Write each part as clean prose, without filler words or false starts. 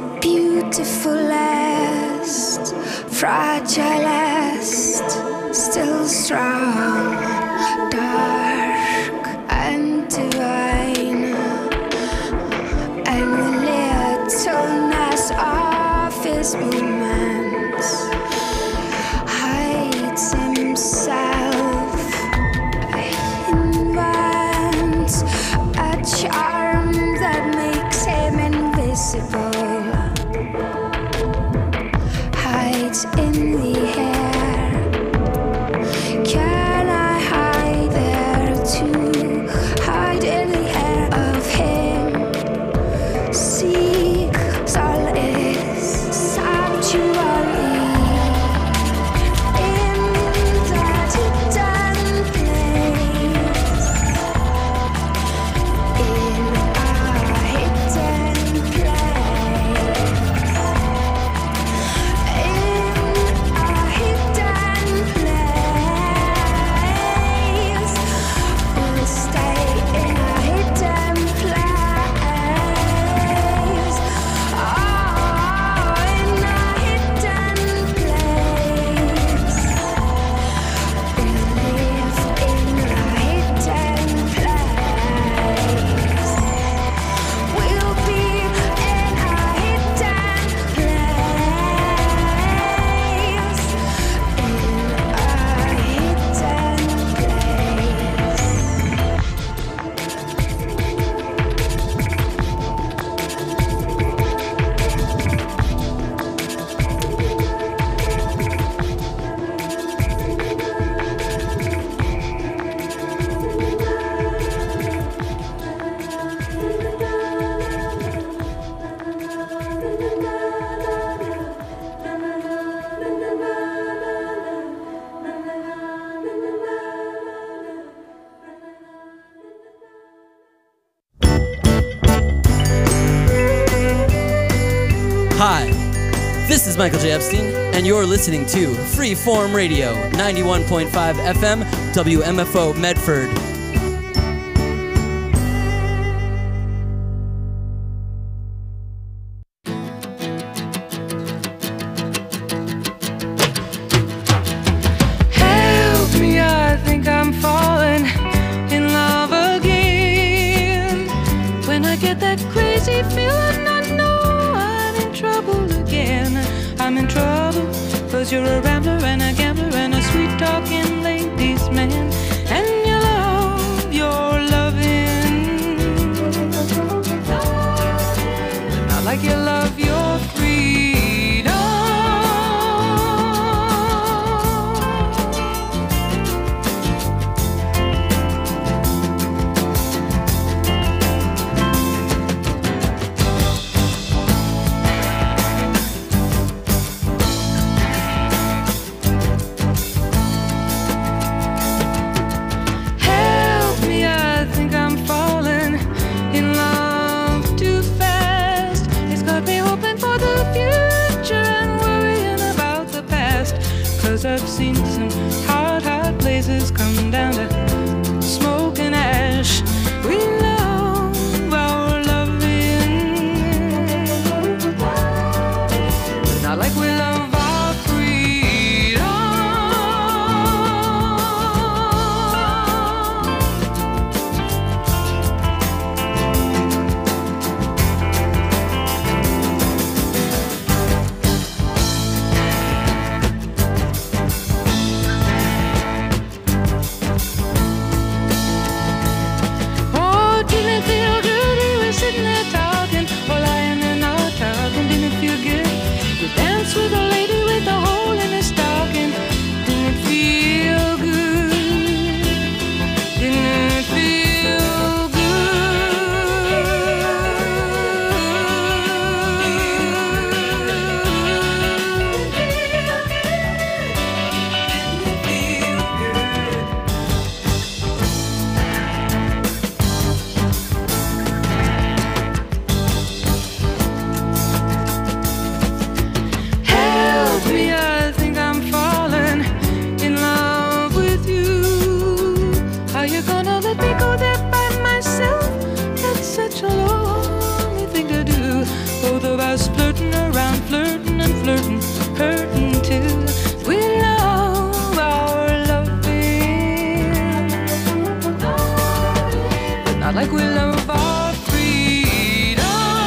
beautifulest, fragilest, still strong, dark and divine, and the littleness of his movements hides himself, invents a charm that makes him invisible, hides in the air. Can I hide there too? Hide in the air of him. Seek solace, sanctuary in that hidden place. In a hidden place. We'll stay in a hidden place. Oh, in a hidden place. We live in a hidden place. We'll be in a hidden place. In a hidden place. Hi, this is Michael J. Epstein, and you're listening to Freeform Radio, 91.5 FM, WMFO Medford. Help me, I think I'm falling in love again. When I get that crazy feeling, I know I'm in trouble again. I'm in trouble, 'cause you're a rambler and a gambler and a sweet-talking ladies' man. And you love your loving, not like you love your freedom. Help me, I think I'm falling in love too fast. It's got me hoping for the future and worrying about the past. 'Cause I've seen some hot, hot places come down to smoke and ash. We love our loving, not like we love our freedom. flirting around, flirting and flirting, hurting too. We love our loving, but not like we love our freedom.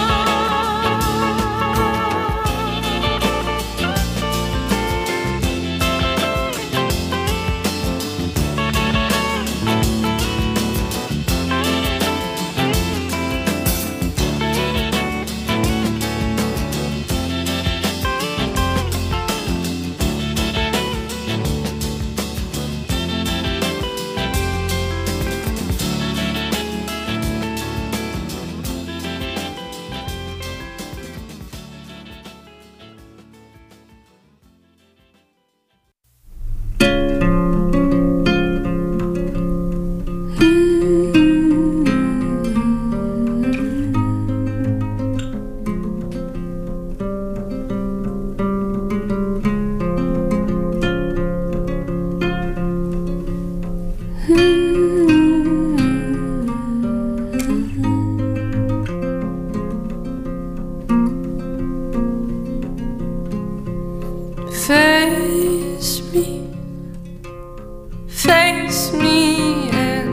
Face me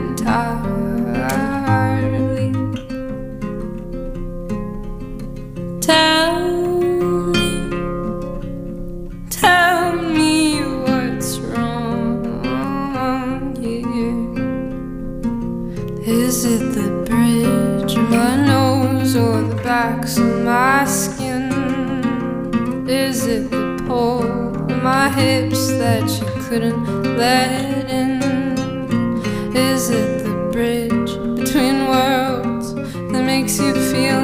entirely. Tell me what's wrong here. Is it the bridge of my nose or the backs of my skin? Is it the pole of my hips that you couldn't let in? Is it the bridge between worlds that makes you feel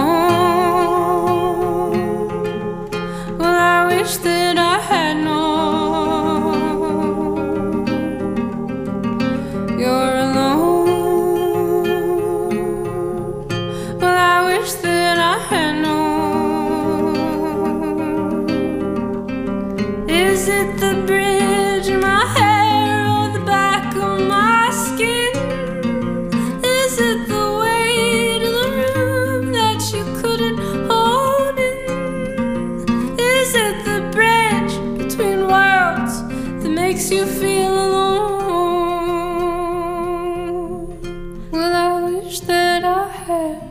alone? Well, I wish that I had known you're alone. Well, I wish that I had known. Is it the bridge in my hair or the back of my skin? Is it the weight of the room that you couldn't hold in? Is it the bridge between worlds that makes you feel alone? Well, I wish that I had.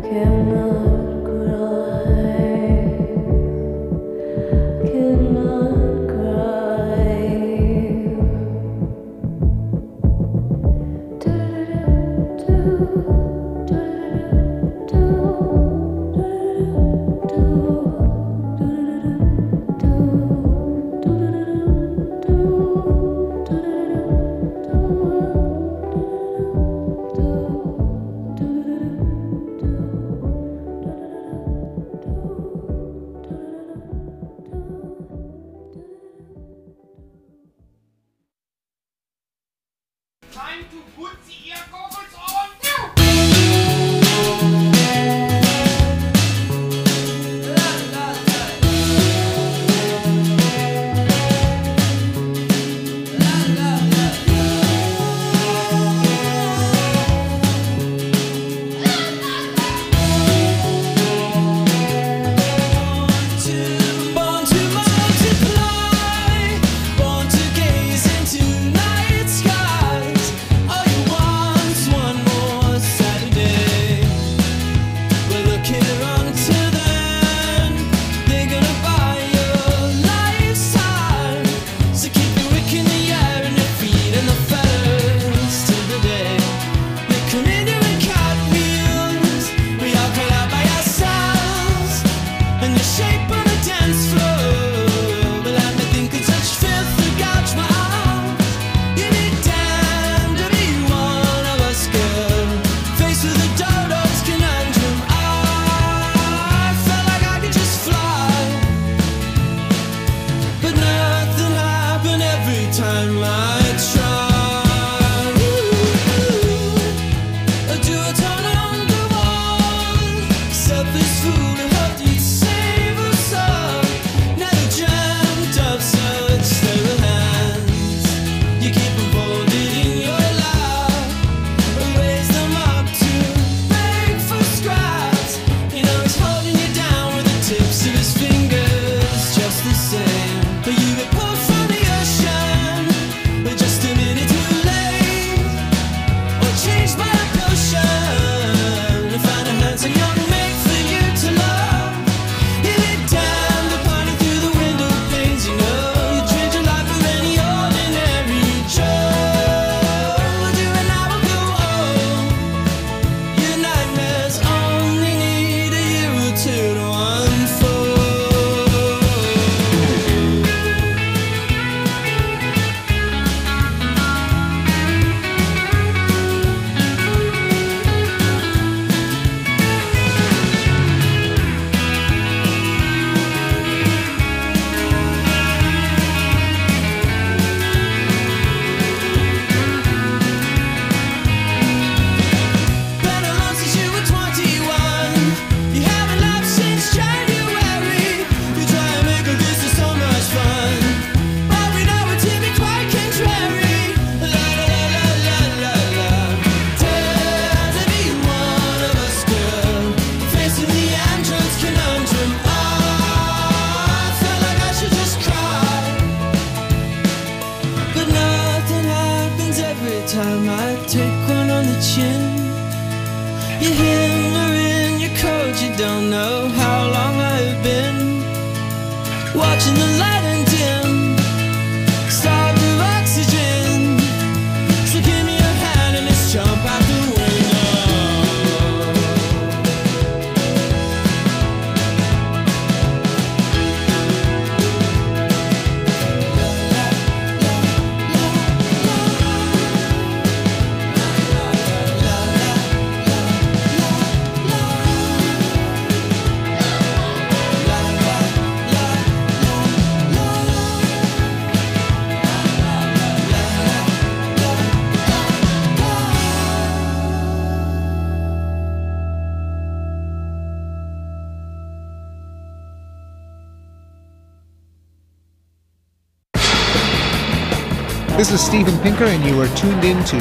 This is Steven Pinker, and you are tuned in to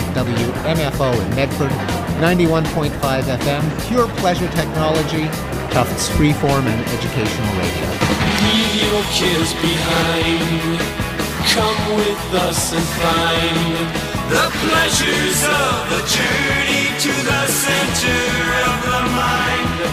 WMFO in Medford, 91.5 FM, pure pleasure technology, Tufts freeform and educational radio. Leave your kids behind, come with us and find the pleasures of the journey to the center of the mind.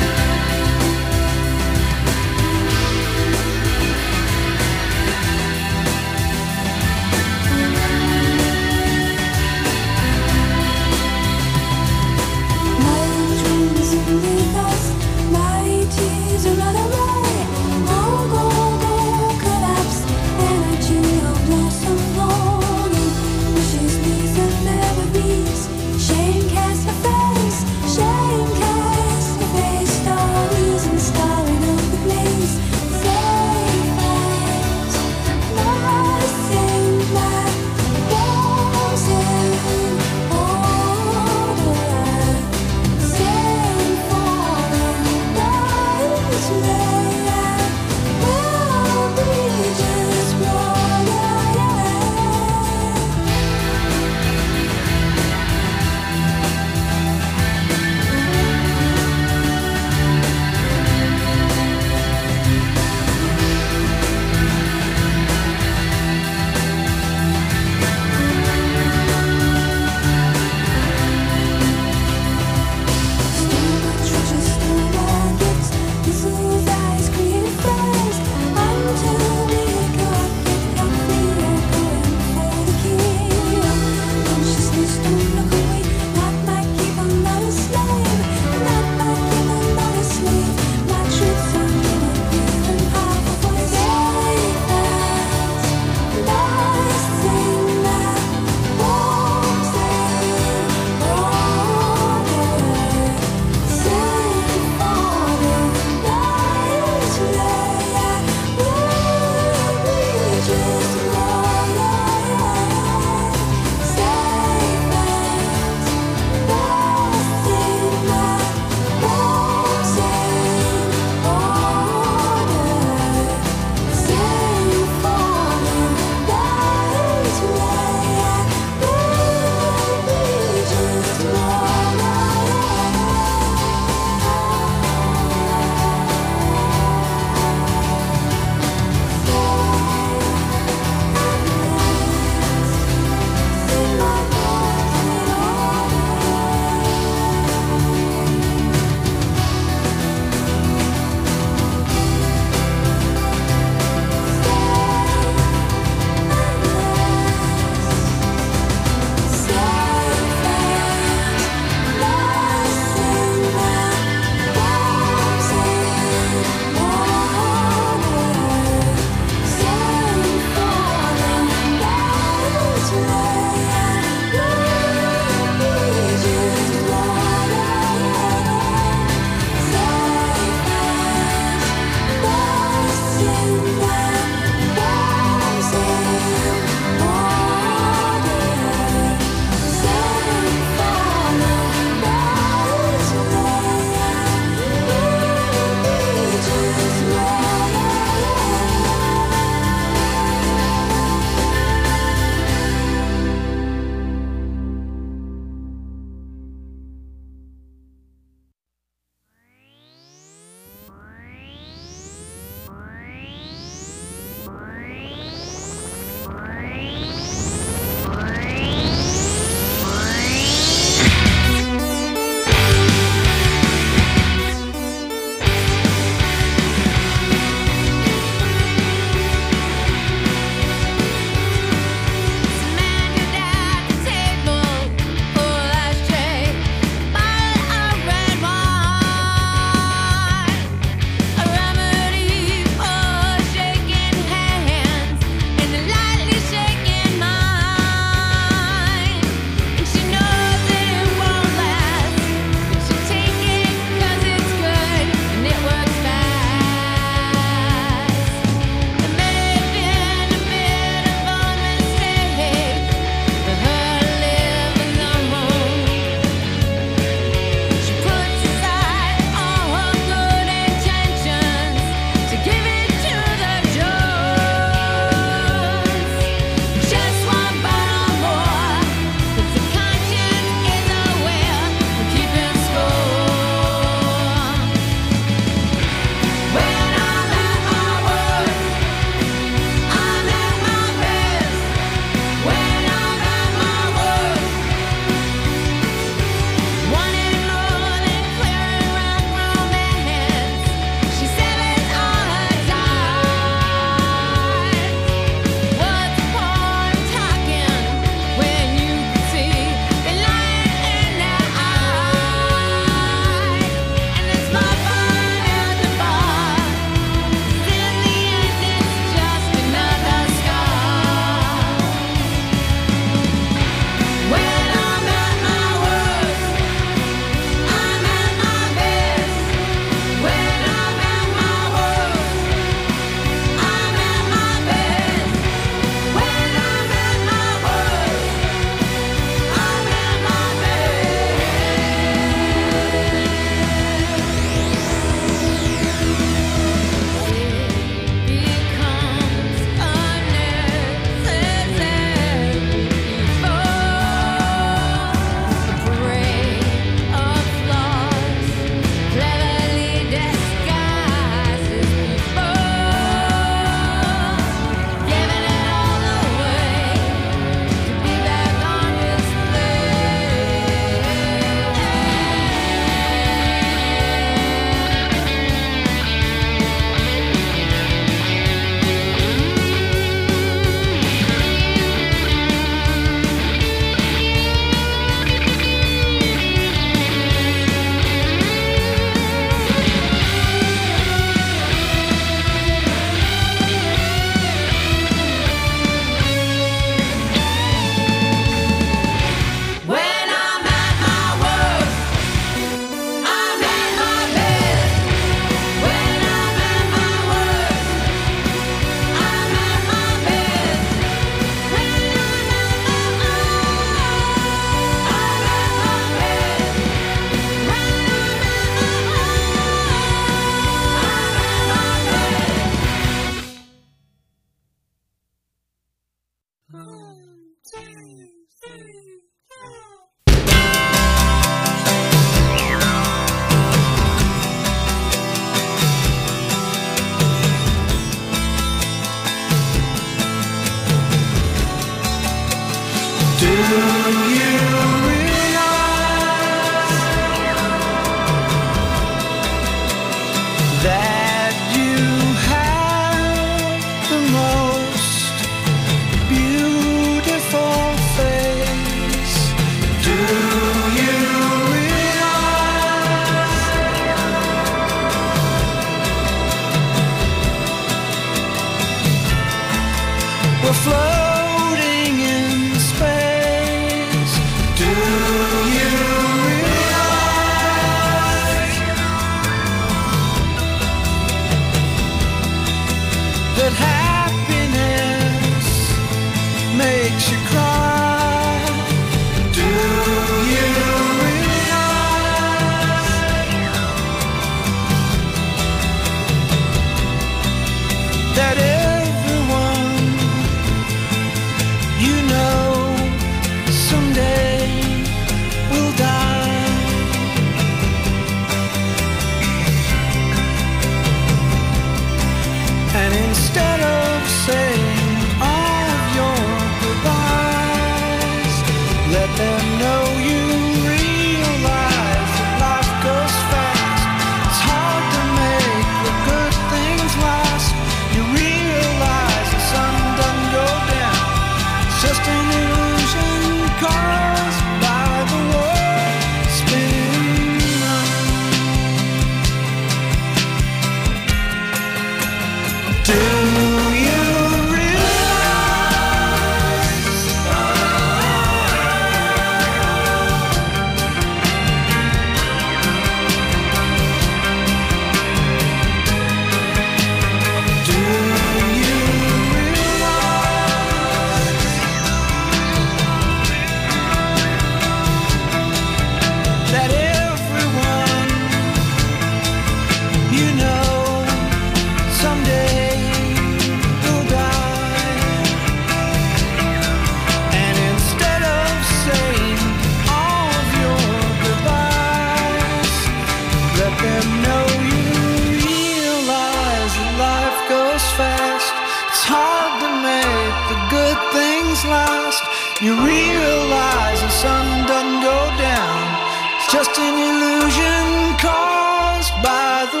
You realize the sun doesn't go down. It's just an illusion caused by the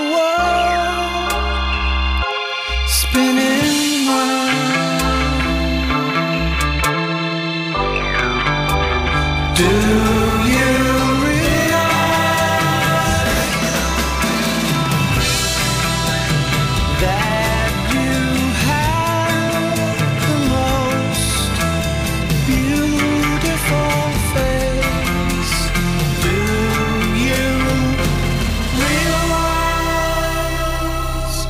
world spinning round. Do you realize that you have the most beautiful face? Do you realize?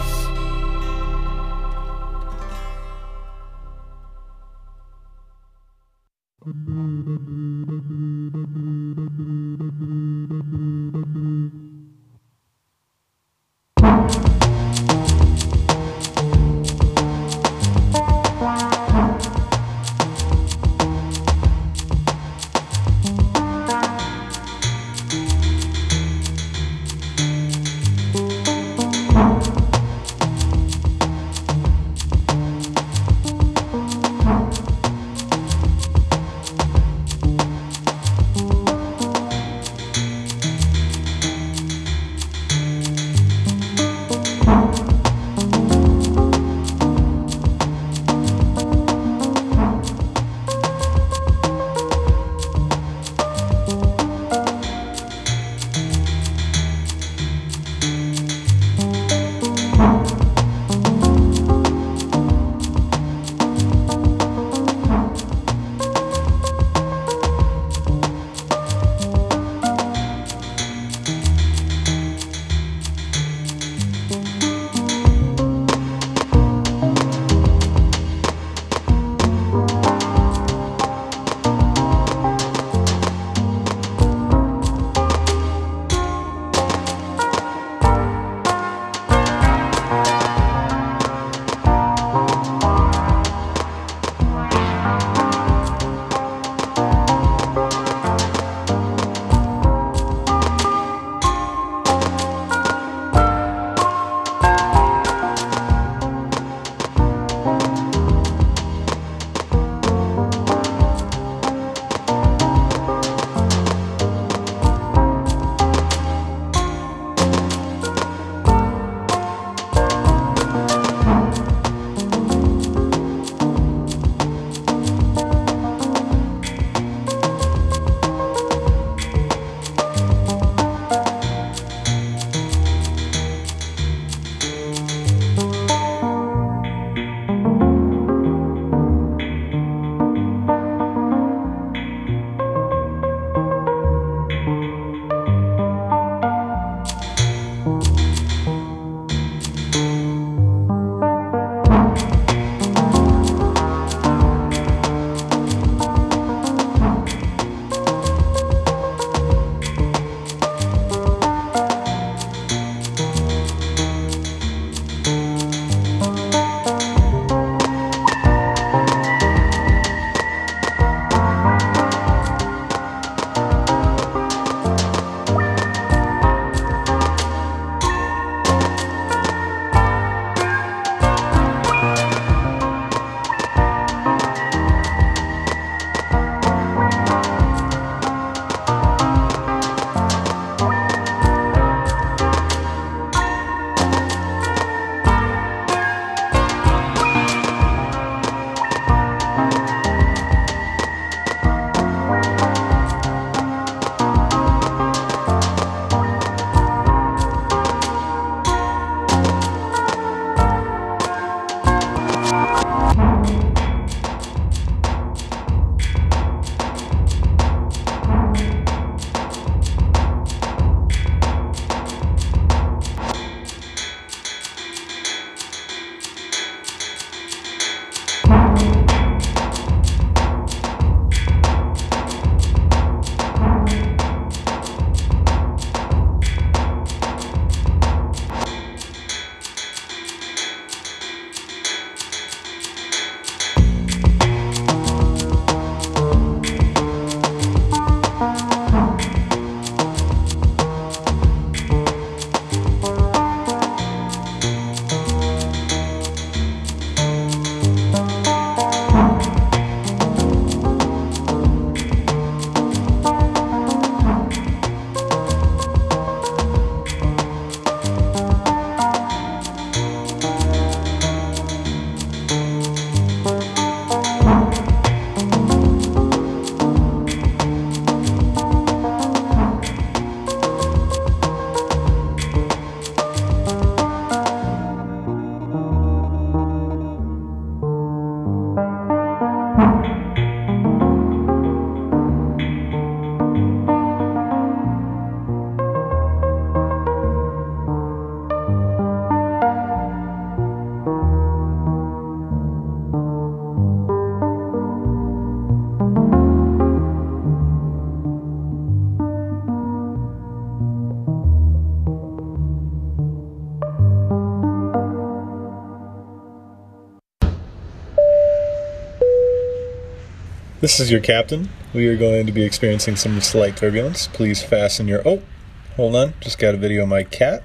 This is your captain. We are going to be experiencing some slight turbulence. Please fasten your... Oh, hold on. Just got a video of my cat.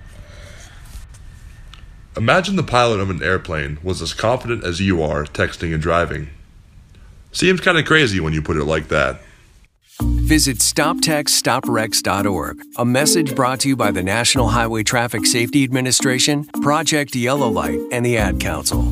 Imagine the pilot of an airplane was as confident as you are texting and driving. Seems kind of crazy when you put it like that. Visit StopTextStopWrecks.org. A message brought to you by the National Highway Traffic Safety Administration, Project Yellow Light, and the Ad Council.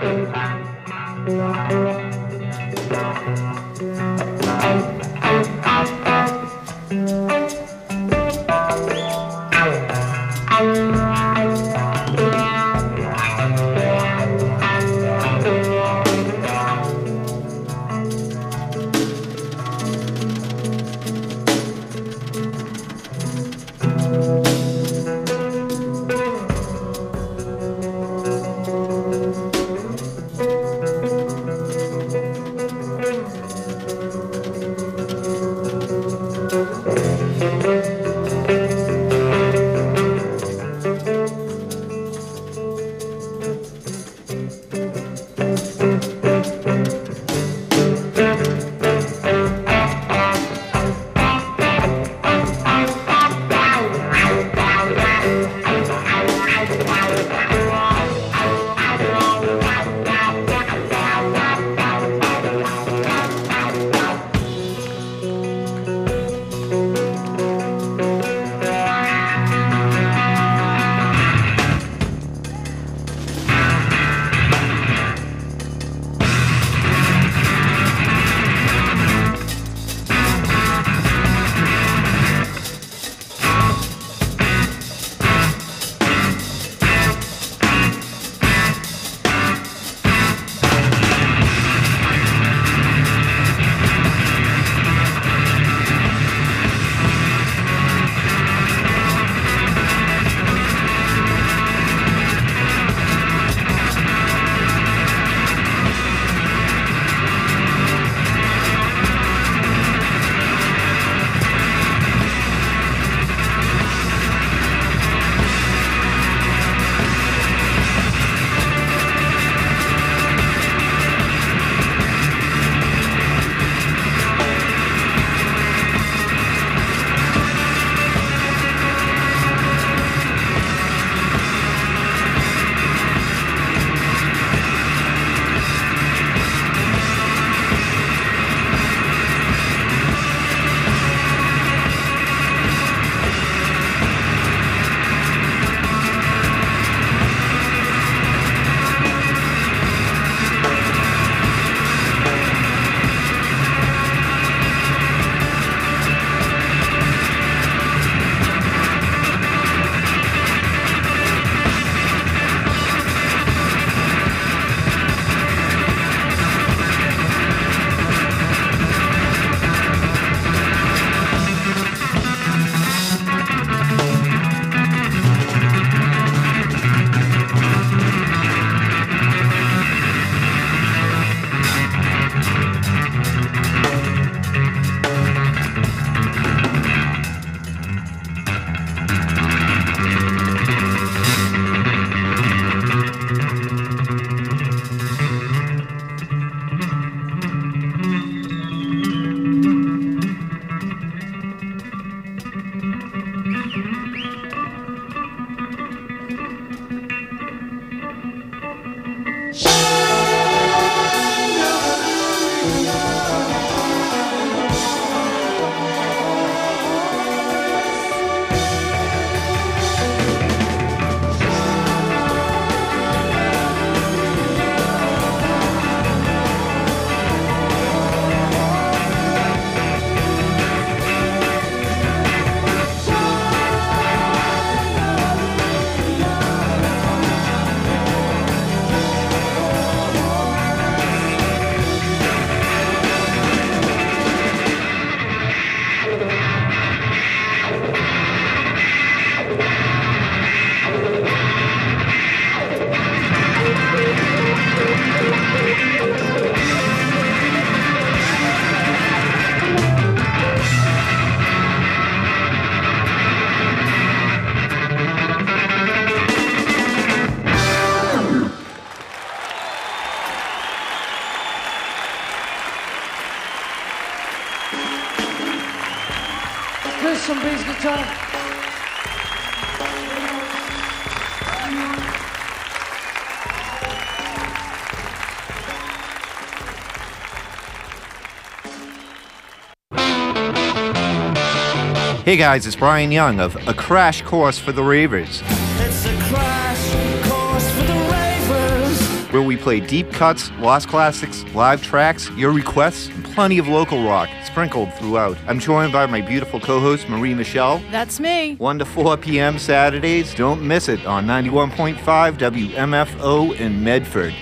Chris some bass guitar. Hey guys, it's Brian Young of A Crash Course for the Ravers. It's a crash course for the ravers. where we play deep cuts, lost classics, live tracks, your requests, and plenty of local rock sprinkled throughout. I'm joined by my beautiful co-host, Marie Michelle. That's me. 1 to 4 p.m. Saturdays. Don't miss it on 91.5 WMFO in Medford.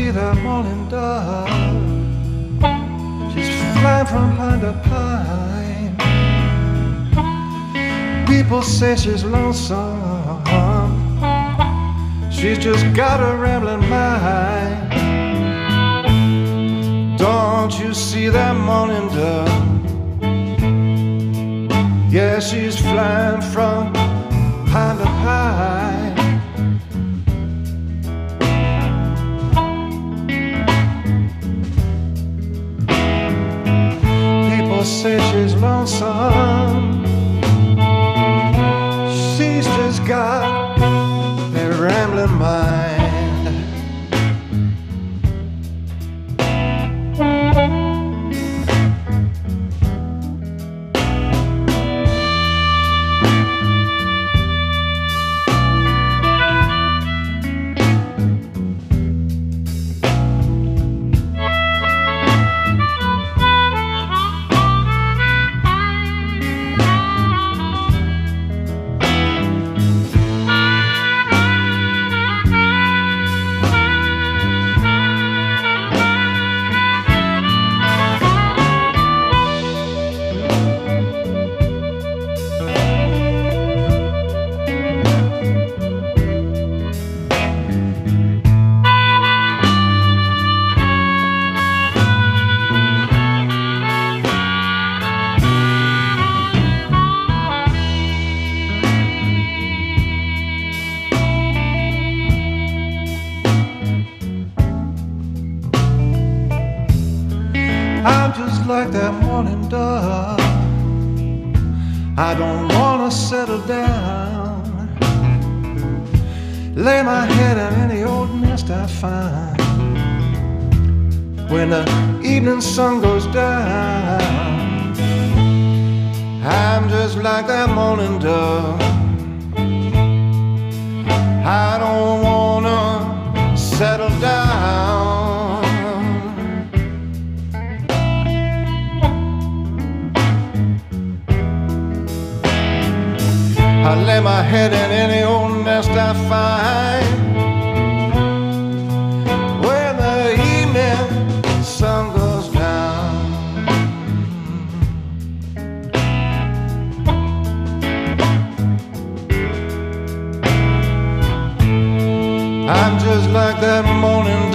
see that morning dove? She's flying from pine to pine. People say she's lonesome. She's just got a rambling mind. Don't you see that morning dove? Yeah, she's flying from pine to pine. People say she's lonesome. She's just got a rambling mind. I'm just like that morning dove. I don't wanna settle down, lay my head in any old nest I find. When the evening sun goes down, I'm just like that morning dove. I don't wanna settle down. I lay my head in any old nest I find. When the evening sun goes down, I'm just like that morning